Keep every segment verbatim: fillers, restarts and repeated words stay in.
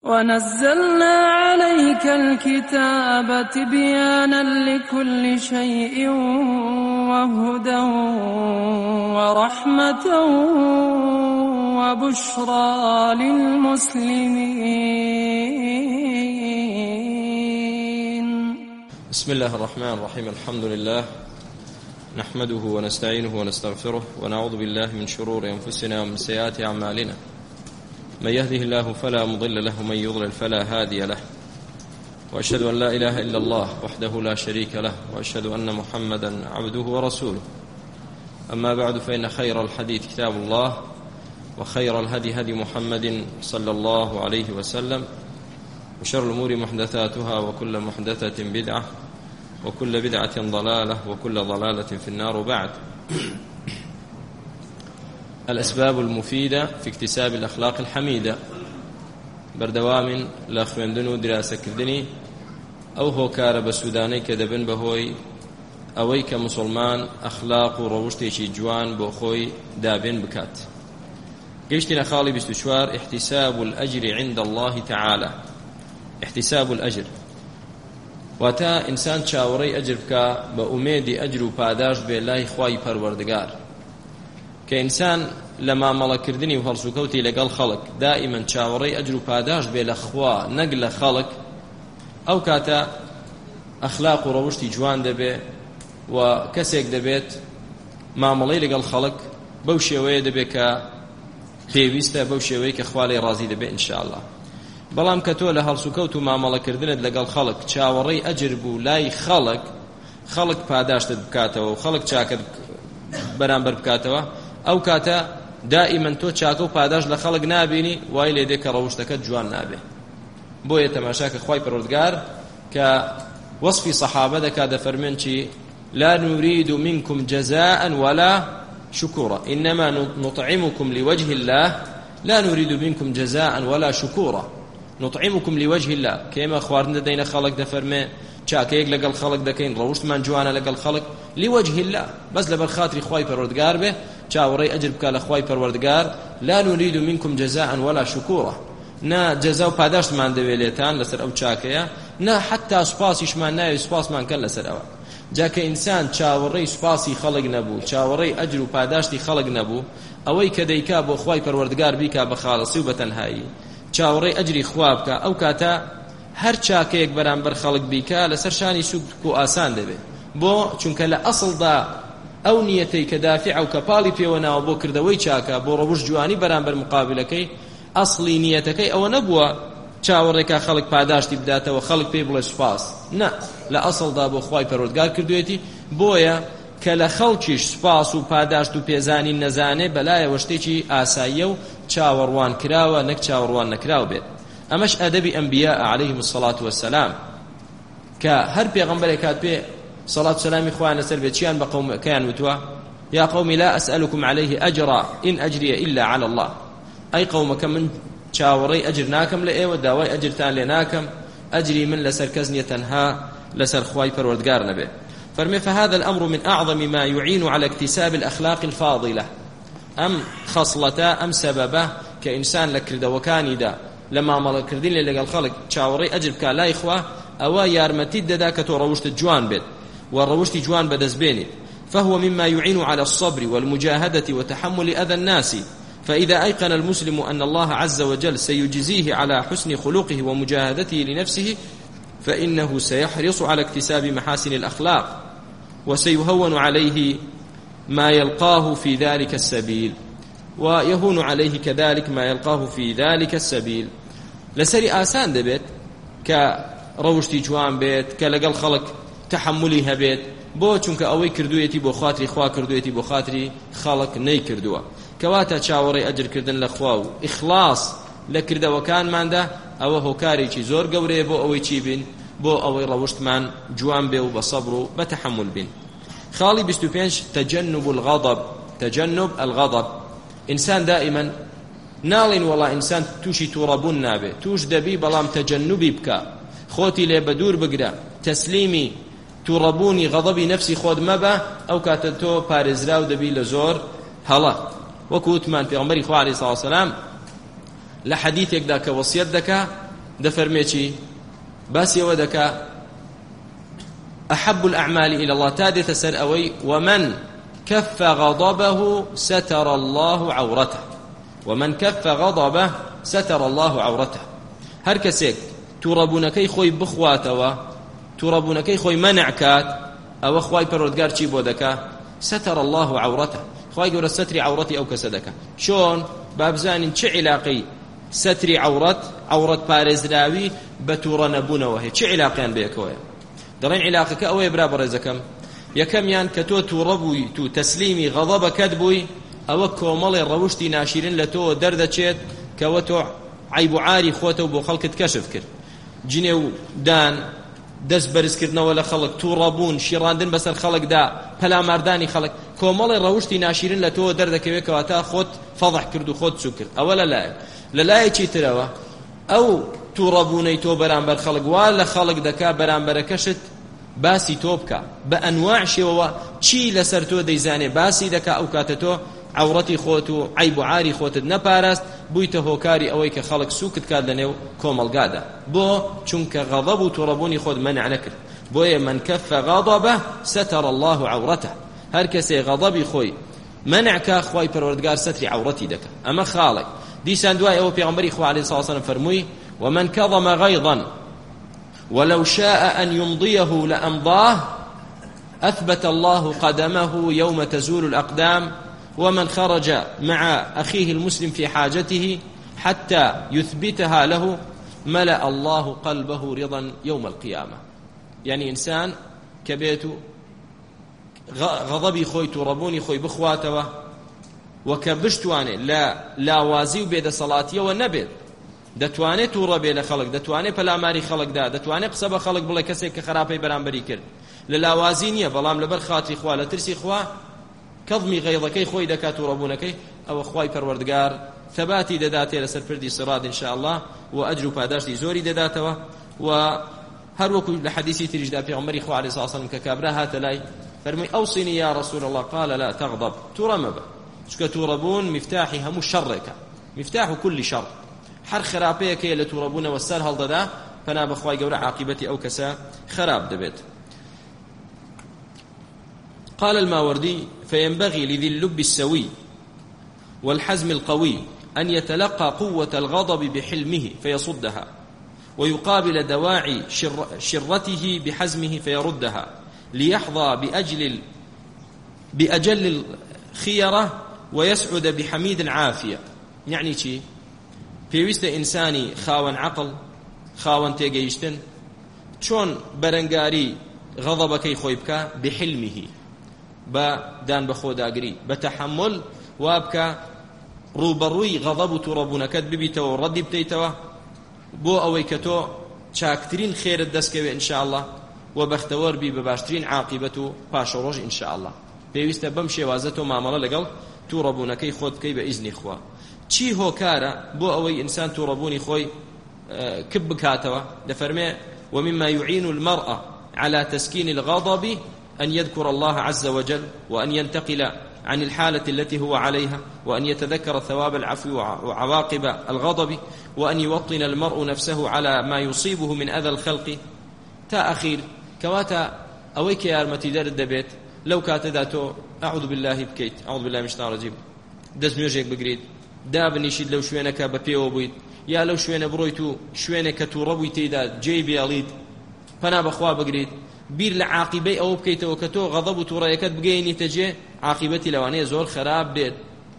ونزلنا عليك الكتاب تبيانا لكل شيء وهدى ورحمة وبشرى للمسلمين. بسم الله الرحمن الرحيم. الحمد لله نحمده ونستعينه ونستغفره ونعوذ بالله من شرور أنفسنا ومن سيئات أعمالنا. من يهده الله فلا مضل له ومن يضلل فلا هادي له، وأشهد أن لا إله إلا الله وحده لا شريك له، وأشهد أن محمدا عبده ورسوله. أما بعد، فإن خير الحديث كتاب الله، وخير الهدي هدي محمد صلى الله عليه وسلم، وشر الأمور محدثاتها، وكل محدثة بدعة، وكل بدعة ضلالة، وكل ضلالة في النار. وبعد، الأسباب المفيدة في اكتساب الأخلاق الحميدة. بردوام لا خوێندن و دراسەکردنی ئەو هۆکارە بە سوودانەی کە دەبن بەهۆی ئەوەی کە مسلمان ئەخلاق و ڕەوشتێکی جوان بۆ خۆی دابێن بکات. گەیشتینە خاڵی بیست و چوار، احتساب الأجر عند الله تعالى. احتساب الأجر واتە ئینسان چاوەڕێی ئەجر بکە بە ئومێدی ئەجر و پاداش بێ لای خوای پەروەردگار. کە ئینسان لە مامەڵەکردنی و هەڵسوکەوتی لەگەڵ خەڵک دائیمەن چاوەڕێی ئەجر و پاداش بێ لە خوا نەک لە خەڵک، ئەو کاتە ئەخلاق و ڕەوشتی جوان دەبێ و کەسێک دەبێت مامەڵەی لەگەڵ خەڵک بەو شێوەیە دەبێت کە پێویستە، بەو شێوەیە کە خوا لێی ڕازی دەبێت ئینشاءالله. بەڵام کە تۆ لە هەڵسوکەوت و مامەڵەکردنت لەگەڵ خەڵک چاوەڕێی ئەجر بوو لای خەڵک، خەڵک پاداشتت بکاتەوە و خەڵک چاکت بەرامبەر بکاتەوە، ئەو کاتە دائیمەن تۆ چاکە و پاداش لە خەڵک نابینی، وای لێ دێ کە ڕەوشتەکەت جوان نابێ. بۆیە تەماشا کە خوای پەروەردگار کە وەصفی سەحابە دەکات دەفەرمێن چی؟ لا نريد منكم جزاء ولا شكورا إنما نطعمكم لوجه الله لا نريد منكم جزاء ولا شكورا نطعمكم لوجه الله. كما خواردن دەدەینە خەڵک دەفەرمێ چاکەیەک لەگەڵ خەڵک دەکەین، ڕەوشتمان جوانە لەگەڵ خەڵک لوجه الله، بەس لەبەر خاتری خوای پەروەردگار بێ، چاوەڕێی ئەجر بکە لە خوای پەروەردگار. لا نريد منكم جزاء ولا شكورا، نا جەزا و پاداشتمان دەوێت لێتان لەسەر ئەو چاکەیە، نا حتا سوپاسیشمان ناوێت سوپاسمان کەن لەسەر ئەوە. جاکە ئینسان چاوەڕێی سوپاسی خەڵک نەبوو، چاوەڕێی ئەجر و پاداشتی خەڵک نەبوو، ئەوەی کە دەیکا بۆ خوای پەروەردگار بیکا بە خاڵەسی و بە تەنهایی، چاوەڕێی ئەجری خوا بکە، ئەو کاتە هەر چاکەیەک بەرامبەر خەڵک بیکا لەسەر شانی سوک و ئاسان دەبێت. بۆ چونکە لە ئەسڵدا ئەو نیەتەی کە دافع و کەپاڵی پێوە ناوە بۆ کردەوەی چاکە، بۆ ڕەوشت جوانی بەرامبەر مقابلەکەی، ئەسڵی نیەتەکەی ئەوە نەبووە چاوەڕێکا خەڵک پاداشتی بداتەوە، خەڵک پێی بڵێ سوپاس، نە، لە ئەسڵدا بۆ خوای پەروەردگار کردوێتی. بۆیە کە لە خەڵکیش سوپاس و پاداشت و پێزانی نەزانێ، بەلایەوە شتێکی ئاساییە و چاوەڕوان کراوە، نەک چاوەڕوان نەکراو بێت. ئەمەش ئەدەبی ئەنبیا عەلەیهیم الصەڵات وەسەلام، کە هەر پێغەمبەرێک هات پێ صلاة سلامي خوان سر بيتشان بقوم كان وتوا يا قوم لا أسألكم عليه أجرا إن أجري إلا على الله. أي قوم كم من شاوري أجرناكم لإيه وداوي أجرتان لناكم، أجري من لسر كزنية تنها لسر خواي پروردگار نبي. فرمي فهذا الأمر من أعظم ما يعين على اكتساب الأخلاق الفاضلة. أم خصلتا أم سببه كإنسان لكرد وكاني دا لما ملكردين للقى الخلق شاوري أجر بكا لا إخوة أوا يارمتي دا كتو روشت الجوان بيت والروشت جوان بدزبيني، فهو مما يعين على الصبر والمجاهدة وتحمل أذى الناس. فإذا أيقن المسلم أن الله عز وجل سيجزيه على حسن خلقه ومجاهدته لنفسه، فإنه سيحرص على اكتساب محاسن الأخلاق، وسيهون عليه ما يلقاه في ذلك السبيل، ويهون عليه كذلك ما يلقاه في ذلك السبيل. لسري آسان دبت كروشت جوان بيت كلقل خلق تحملی هەبێت، بۆ چونکە ئەوەی کردوێتی بۆ خاتری خوا کردوێتی بۆ خاتری خەڵک نەی کردووە، کەواتە چاوەڕێی ئەجرکردن لە خوا و ئیخلاص لە کردەوەکانماندا ئەوە هۆکارێکی زۆر گەورەیە بۆ ئەوەی چی بین، بۆ ئەوەی ڕەوشتمان جوان بێ و بە سەبر و بە تەحەمل بین. خاڵی بیست و پێنج، تەجەنب الغەضب. تەجەنب الغەضب، ئینسان دائیمەن ناڵین وەڵا ئینسان تووشی تووڕەبوون نابێت، تووش دەبی بەڵام تەجەنوبی بکە، خۆتی لێ بە دوور بگرە، تەسلیمی تووڕەبوونی غەضەبی نەفسی خۆت مەبە، ئەو کاتە تۆ پارێزراو دەبی لە زۆر هەڵە. وەکو وتمان پێغەمبەری خوا عەلەیهی سڵاو وسەلام لە حەدیثێکدا کە وەسیەت دەکا دەفەرمێ چی باسی ئەوە دەکا أحب الأعمال إلى الله تادث سر أوي ومن كف غضبه ستر الله عورته ومن كف غضبه ستر الله عورته هر كسيك توربونكي خوي بخواتوا توربونكي خوي منعكات أو خواي پروردگار چی بودكا ستر الله عورته خواي قول ستر عورتي أو كسدك شون بابزان چه علاقي ستر عورت عورت بارزراوي بتور نبونه چه علاقيان بيكوه دەڵێن عیلاقەکە ئەوەیە برا بەڕێزەکەم یەکەمیان کە تۆ تووڕەبووی تو تەسلیمی غەضەبەکەت بووی ئەوە کۆمەڵی ڕەوشتی ناشرین لە تۆ دەردەچێت کەوە تۆ عیب و عاری خۆتە و بۆ خەڵکت کەشف کرد جنێ و دان دەست بەرزکردنەوە لە خەڵک تووڕەبوون شیڕاندن بەسەر خەڵکدا پەلاماردانی خەڵک کۆمەڵی ڕەوشتی ناشرین لە تۆ دەردەکەوێت کەواتە خۆت فەضح کرد و خۆت چوو کرد ئەوە لەلایەک لەلایەکی ترەوە ئەو تووڕەبوونەی تۆ بەرامبەر خەڵک وا لە خەڵک دەکا بەرامبەرەکەشت باسی تۆ بکە بە ئەنواع شێوەوە چی لەسەر تۆ دەیزانێ باسی دەکا ئەو کاتە تۆ عەوڕەتی خۆت و عیب و عاری خۆتت نەپاراست بوویتە هۆکاری ئەوەی کە خەڵک سووکت کات لەنێو کۆمەڵگادا بۆ چونکە غەضەب و تووڕەبوونی خۆت مەنع نەکرد بۆیە من کەف غەضەبه ستر الله عەورەته هەر کەسێ غەضەبی خۆی منعکە خوای پەروەردگار سەتری عەوڕەتی دەکات ئەمە خاڵێک دیسان دوای ئەوە پێغەمبەری خوا عەلەیهی سڵاو وسەلام فەرمووی ومن كظم غيظا ولو شاء أن يمضيه لأمضاه أثبت الله قدمه يوم تزول الأقدام ومن خرج مع أخيه المسلم في حاجته حتى يثبتها له ملأ الله قلبه رضا يوم القيامة يعني إنسان كبيت غضبي خوي تربوني خوي بخواته وكبشتواني لا لا وازي بيد صلاتي والنبي دەتوانێت تووڕە بێ لە خەڵک دەتوانێت پەلاماری خەڵکدا دەتوانێت قسە بە خەڵک بڵێ کەسێک کە خراپەی بەرامبەری کرد لە لاوازی نییە بەڵام لەبەر خاتری خوا لە ترسی خوا کەڵمی غەیڵەکەی خۆی دەکات تووڕەبوونەکەی ئەوە خوای پەروەردگار ثەباتی دەداتێ لەسەر پردی سڕاد ئینشاء الله و ئەجر و پاداشتی زۆری دەداتەوە و هەر وەکو لە حەدیثی تریشدا پێغەمبەری خوا عەلەیهی سڵاو وسەلام کە کابرا هاتە لای فەرمووی ئەوصینی یا رەسوول الله قال لا تغضب تووڕە مەبە چونکە تووڕەبوون مفتاحی هەموو شەڕێکە مفتاح كل شر هر خراپەیەکەیە لە تووڕەبوونەوە سەر هەڵدەدا پەنا بەخوای گەورە عاقبەتی ئەو کەسە خراب دەبێت. قال الماوردي فينبغي لذي اللب السوي والحزم القوي أن يتلقى قوة الغضب بحلمه فيصدها ويقابل دواعي شر شرته بحزمه فيردها ليحظى بأجل بأجل الخيرة ويسعد بحميد العافية. يعني شي پێویستە ئینسانی خاوەن عەقڵ خاوەن تێگەیشتن چۆن بەرەنگاری غەضەبەکەی خۆی بکە بحلمیه بە دان بە خۆداگری بە تەحەمل وا بکە ڕوبەڕووی غەضەب و تووڕەبوونەکەت ببیتەوە و ڕەدی بتەیتەوە بۆ ئەوەی کە تۆ چاکترین خێرت دەستکەوێ ئینشاء الله و بەختەوەر بی بە باشترین عاقبەت و پاشەڕۆژ ئینشاء الله. پێویستە بەم شێوازە تۆ مامەڵە لەگەڵ تووڕەبوونەکەی خۆت بکەی بە ئیزنی خوا. چی هۆکارە بۆ ئەوەی ئینسان تووڕەبوونی خۆی کب بکاتەوە دەفەرمێ ومما يعين المرأة على تسكين الغضب أن يذكر الله عز وجل وأن ينتقل عن الحالة التي هو عليها وأن يتذكر ثواب العفو وعواقب الغضب وأن يوطن المرء نفسه على ما يصيبه من أذى الخلق تا أخير كواتا أويك يا أرمتي دار الدبيت لو كاتداتو أعوذ بالله بكيت أعوذ بالله من الشيطان الرجيم دز ميوجيك بقريد دابنیشید لەو شوێنەکە بە پێوە بوویت یا لەو شوێنە بڕۆیت و شوێنێک کە تووڕەبووی تێیدا جێی بێڵیت پەنا بەخوا بگریت بیر لە عاقبەی ئەوە بکەیتەوە کە تۆ غەضەب و تووڕەیەکەت بگەیەنیتە جێ عاقبەتی لەوانەیە زۆر خراپ بێت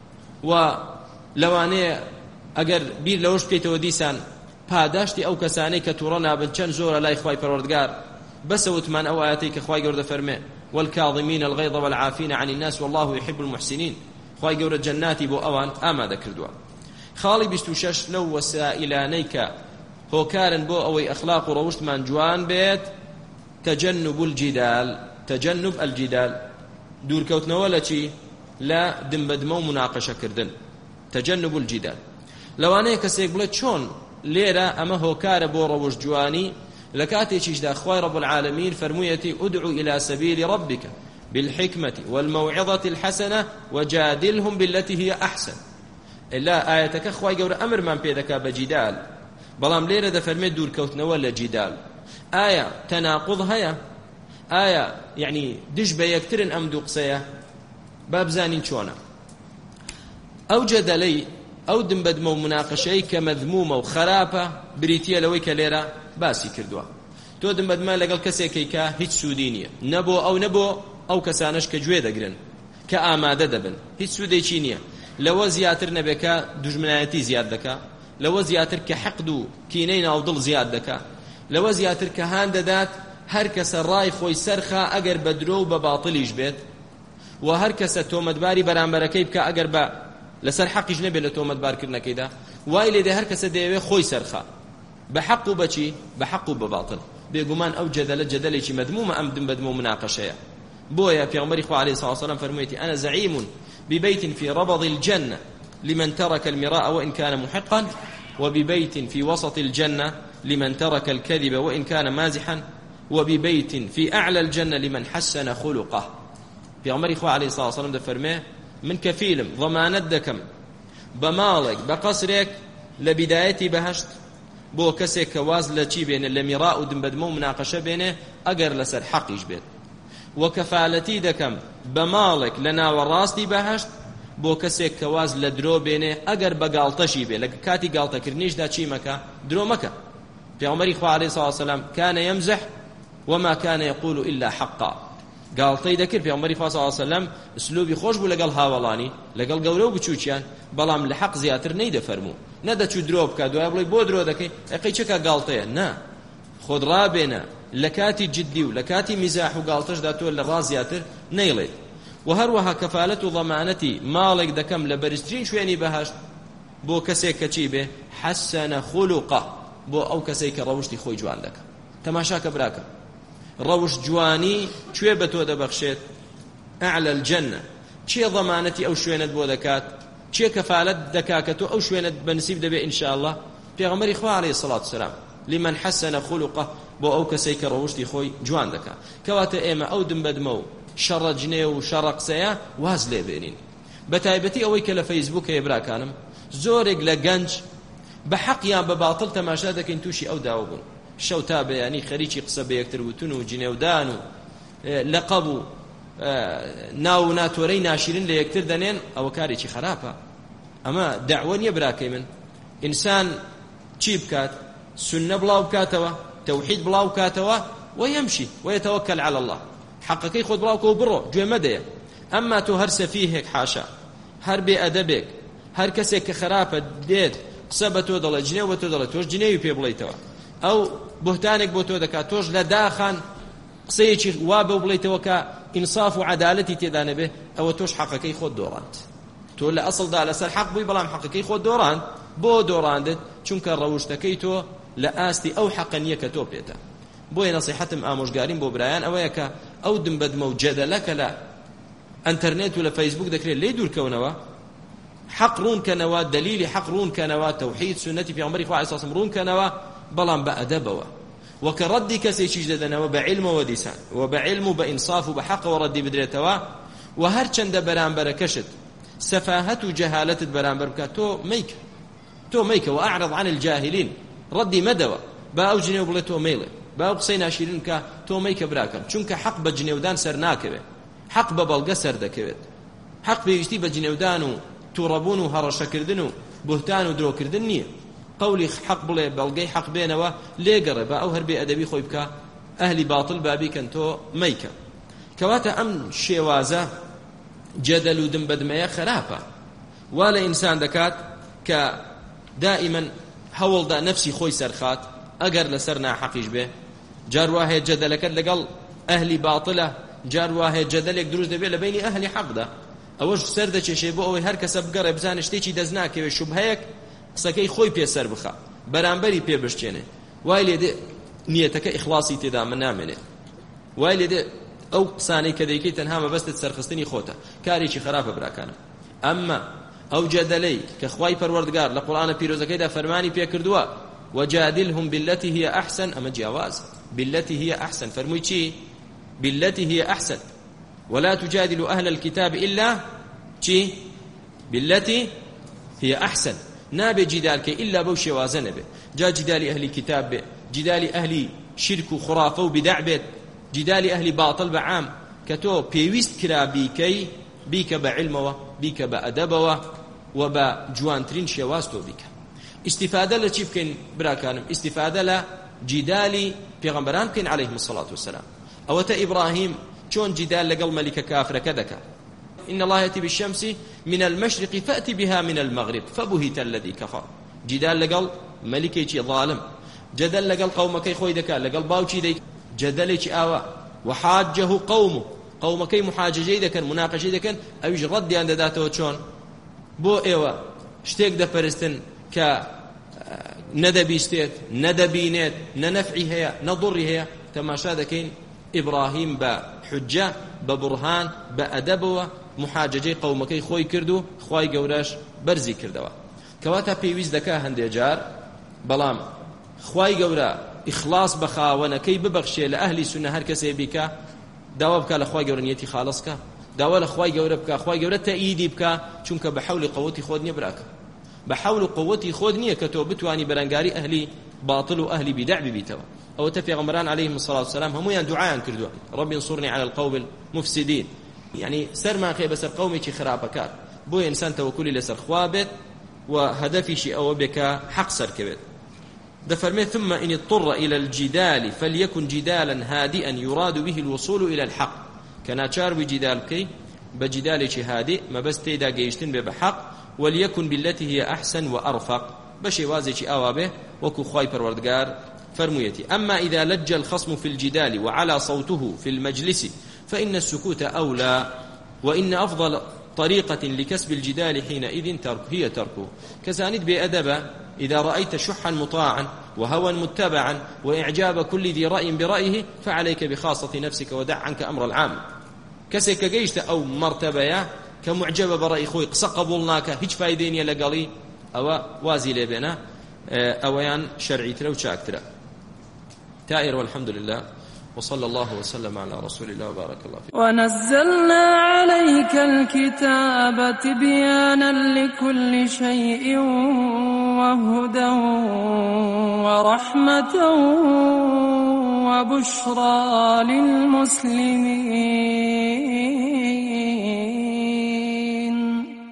و لەوانەیە ئەگەر بیر لەوەش بکەیتەوە دیسان پاداشتی ئەو کەسانەی کە تووڕە نابن چەند زۆرە لای خوای پەروەردگار بەسەوتمان ئەو ئاەتەی کە خوای گەورە دەفەرمێ والكاظمين الغيظ والعافين عن الناس والله يحب المحسنين خوای گەورە جەناتی بۆ ئەوان ئامادە کردووە. خاڵی بیست و شەش لەو وەسائلانەی کە هۆکارن بۆ ئەوەی ئەخلاق و ڕەوشتمان جوان بێت تەجەنب الجیدال تەجەنب الجیدال دوورکەوتنەوە لە چی لە دمبەدمە و مناقەشەکردن تەجەنب الجیدال. لەوانەیە کەسێک بڵێت چۆن لێرە ئەمە هۆکارە بۆ ڕەوشت جوانی لە کاتێکیشدا خوای رب العالمین فەرموویەتی ادعو إلى سبيل ربك بالحكمة والموعظة الحسنة وجادلهم بالتي هي أحسن. إلا آياتك خواهي قول أمر من بيدك بجدال بەڵام لێرە دەفەرمێت دوورکەوتنەوە لە جیدال. ئایا تەناقوض هەیە؟ ئایا یعنی دش بە یەکترن ئەم دوو قسەیە؟ با بزانین چۆنە. ئەو جەدەلەی ئەو دمبەدمە و مناقەشەی کە مەذمومە و خراپە بریتیە لەوەی کە لێرە باسی کردووە. تۆ دمبەدمە لەگەڵ کەسێکی کە هیچ سوودی نییە، نەبۆ ئەو نەبۆ ئەو کەسانش کە گوێ دەگرن کە ئامادە دەبن، هیچ سوودێکی نییە. لەوە زیاتر نەبێکە دوژمنایەتی زیاد دەکا، لەوە زیاتر کە حەقد و کینەی ناودڵ زیاد دەکا، لەوە زیاتر کە هان دەدات هەر کەسە ڕای خۆی سەرخا ئەگەر بە درۆ و بە باڵیش بێت، و هەر کەسە تۆمەتباری بەرامبەرەکەی بکە ئەگەر بە لەسەر حەقیش نەبێت لە تۆمەتبارکردنەکەیدا، وای لێدێ هەر کەسە دەیەوێت خۆی سەرخا بە حەق و بەچی بە حەق و بە باڵ. بێگومان ئەو جەدەلە جەدەلێکی مەذمومە ئەم دمبەدمە و مناقەشەیە. بۆیە پێغەمبەری خوا عەلەیهی سەڵاتو وەسەلام فەرموویەتی ئەنە زەعیم ببيت في ربض الجنة لمن ترك المراء وإن كان محقا، وببيت في وسط الجنة لمن ترك الكذب وإن كان مازحا، وببيت في أعلى الجنة لمن حسن خلقه. في عمر إخوة عليه الصلاة والسلام ده فرميه من كفيلم ضمانت دكم بمالك بقصرك لبدايتي بهشت بو كسي كواز لچی بين لمراء ودمبدمو مناقشة بينه أقر لسر حقيش بيت، وكفالتي دكم بمالك لنا وراستي بهشت بو كسي كواز لدرو بينه أقر بقالتشي بيه لك كاتي قالتا كرنيش دا چي مكا درو مكا. في عمر إخوة عليه الصلاة والسلام كان يمزح وما كان يقول إلا حقا. قالتي ذكر في عمر إخوة صلى الله عليه وسلم اسلوبي خوش بو لقل هاولاني لقل قولو بچوچيان بلام لحق زياتر نيدا فرمو ندا چو درو بكا دواب لي بو درو دكي اقي چكا قالتي نا خود رابنا لكاتي جدي ولكاتي مزاح وقالتش داتو للرازياتر نيلي. وهروها كفالة ضمانتي مالك دكم لبرسترين شويني بهشت بو كسيك كچيبه حسن خلقه بو او كسيك روشتي خوي جوان دك تماشاك براكا روش جواني چوێ بە تۆ دەبەخشێت ئەعلى الجنة چێ ضمانەتی ئەو شوێنت بۆ دەکات چێ کەفالەت دەکا کە تۆ ئەو شوێنت بەنسیب دەبێ ئینشاء الله. پێغەمبەری خوا عەلەیهی سەڵاتو وسەلام لمن حسن خلقه بۆ ئەو کەسەی کە ڕەوشتی خۆی جوان دەکا. کەواتە ئێمە ئەو دمبەدمە و شەڕە جنێ و شەڕە قسەیە واز لێ بێنین. بە تایبەتی ئەوەی کە لە فەیسبووک هەیە براکانم زۆرێک لە گەنج بە حەق یان بە باڵتڵ تەماشا دەکەین تووشی ئەو داوە بوون. شەو تا بەیانی خەریکی قسە بە یەکتر وتون و جنێودان و لەقەب و ناو و ناتۆرەی ناشرین لە یەکتر دەنێن، ئەوە کارێکی خراپە. ئەمە دەعوە نییە براکەی من. ئینسان چی بکات؟ سنە بڵاو بکاتەوە، تەوحید بڵاو بکاتەوە، وەیەمشی وەیەتەوەکەل عەلە الله، حەقەکەی خۆت بڵاوکەوە بڕۆ گوێ مەدەیە. ئەمما تۆ هەر سەفیهێک حاشا هەر بێ ئەدەبێک هەر کەسێک کە خراپە دێت قسە بە تۆ دەڵێ جنێو بە تۆ دەڵێ تۆش جنێوی پێ بڵێیتەوە، ئەو بهتانێک بۆ تۆ دەکات، تۆش لە داخان قسەیەکی وا بە بڵێیتەوە کە ئینساف و عەدالەتی تێدا نەبێ، ئەوە تۆش حەقەکەی خۆت دۆڕاند. تۆ لە ئەسڵدا لەسەر حەق بووی بەڵام حەقەکەی خۆت دۆڕاند. بۆ دۆڕاندت؟ چونکە ڕەوشتەکەی تۆ لە ئاستی ئەو حەقە نییە کە تۆ پێتە. بۆیە نەسیحەتم ئامۆژگاریم بۆ برایان ئەوەیە کە ئەو دمبەدمە و جەدەلەکە لە ئەنتەرنێت و لە فەیسبوک دەکرێت لێ دوورکەونەوە، حەق ڕوونکەنەوە، دەلیلی حەق ڕوونکەنەوە، تەوحید سنەتی پێغەمبەری خوا عەلەیهی سەڵام ڕوونکەنەوە، بەڵام بە ئەدەبەوە وەکە ڕەدی کەسێکیش دەدەنەوە بە عیلمەوە دیسان و بە عیلم و بە ئینساف و بە حەقەوە ڕەدی بدرێتەوە. و هەر چەندە بەرامبەرەکەشت سەفاهەت و جەهالەتت بەرامبەر بکات تۆ مەیکە تۆ مەیکە و ئەعرض عن الجاهلین، ڕەدی مەدەوە با ئەو جنێو بڵێ تۆ مەیڵێ، با ئەو قسەی ناشرین کە تۆ مەیکە براکەم، چونکە حەق بە جنێودان سەر ناکەوێت، حەق بە بەڵگە سەر دەکەوێت. حەق پێویستی بە جنێودان و تووڕەبوون و هەڕەشەکردن و بوهتان و درۆکردن نییە. قولی حەق بڵێ بەڵگەی حەق بێنەوە لێگەڕێ، با ئەو هەر بێ ئەدەبی خۆی بکە، ئەهلی باتڵ بابیکەن تۆ مەیکە. کەواتە ئەم شێوازە جەدەل و دمبەدمەیە خراپە، وا لە ئینسان دەکات کە دائیمەن هەوڵدا نەفسی خۆی سەرخات ئەگەر لەسەر ناحەقیش بێ. جار وهەیە جەدەلەکەت لەگەڵ ئەهلی باتڵە، جار وهەیە جەدەلێک دروست دەبێت لە بینی ئەهلی حەقدا، ئەوەش سەر دەچێشێ بۆ ئەوەی هەر کەسە بگەڕێ بزانێ شتێکی دەست ناکەوێت، شوبهەیەک قسەکەی خۆی پێسەر بخە، بەرامبەری پێ بشتێنێ، وای لێدێ نیەتەکە ئیخلاسی تێدا من نامێنێ، وای لێدێ ئەو قسانەی کە دەیکەی تەنها مەبەستت سەرخستنی خۆتە، کارێکی خراپە براکانە. ئەمما ئەو جەدەلەی کە خوای پەروەردگار لە قورئانە پیرۆزەکەیدا فەرمانی پێ کردووە وجادلهم بالتي هي أحسن، أما جواز بالتي هي أحسن، فرمووی چی؟ بالتي هي أحسن، ولا تجادلوا أهل الكتاب إلا چی؟ بالتي هي أحسن، نابێ جیدالکە ئللا بەو شێوازە نەبێ. جا جدال أهل كتاب بێ جدال أهل شرك وخرافة وبدع بێت جدال أهل باطل بعام كتو بيويست كرا بيكي بيك بعلمه بيك بأدبه وبجوانترين شواستو بيك استفادة لچی بکەین براکانم استفادة لجدال پیغمبران بکەین عليهم الصلاة والسلام أوتا إبراهيم چون جدال لقل ملك كافر كذكا إن الله يأتي بالشمس من المشرق فأتي بها من المغرب فبهت الذي كفر جدال لقل ملكي ظالم جدل لقل قومك خوي دكا لقل باوشي ديك جدلك آوا وحاجه قومه قومك محاججي دكا مناقشي دكا أو يج رد عند ذاته چون بو ايوا شتيك دا فرستن ك ندبيستيت ندبينيت ننفعي هي نضري هي تماشا دكين إبراهيم بحجة ببرهان بأدبه محاججي قومك خوي كردو خوي قوراش برزي كردوا كواتا بيويز دكا هندي جار بلام خوي قورا إخلاص بخاونكي ببخشي لأهل سنة هر كسي بك داوا بك لخوي قورا نيتي خالصك داوا لخوي قورا بك خوي قورا تأييدي بك چونك بحول قوتي خودني براك بحول قوتي خودني كتو بتواني برنگاري أهلي باطل وأهلي بدع ببيتوا أو تفي غمران عليهم الصلاة والسلام هم يان دعاء كردوا ربي انصرني على القوم المفسدين يعني سر ما خيب سر قومي شي خرابكات بو إنسان توكلي لسر خوابت وهدفي شي أو بك حق سر كبت دفرمي ثم إن اضطر إلى الجدال فليكن جدالا هادئا يراد به الوصول إلى الحق كناتشار بجدال كي بجدال شي هادئ ما بس تيدا جيشتن بحق وليكن بالتي هي أحسن وأرفق بشي وازي شي آوابه وكو خواي پروردگار فرميتي أما إذا لج الخصم في الجدال وعلى صوته في المجلس فإن السكوت أولى وإن أفضل طريقة لكسب الجدال حينئذ ترك هي تركه كساند بأدب إذا رأيت شحا مطاعا وهوى متبعا وإعجاب كل ذي رأي برأيه فعليك بخاصة نفسك ودع عنك أمر العام كسيك جيشت أو مرتبة كمعجبة برأي خوي قصة قبولناك هيج فايدين يلقالي أو وازي لبنا أويان شرعي ترى وشاكترا تائر والحمد لله وصلى الله وسلم على رسول الله وبارك الله فيه. ونزلنا عليك الكتاب تبيانا لكل شيء وهدى ورحمة وبشرى للمسلمين.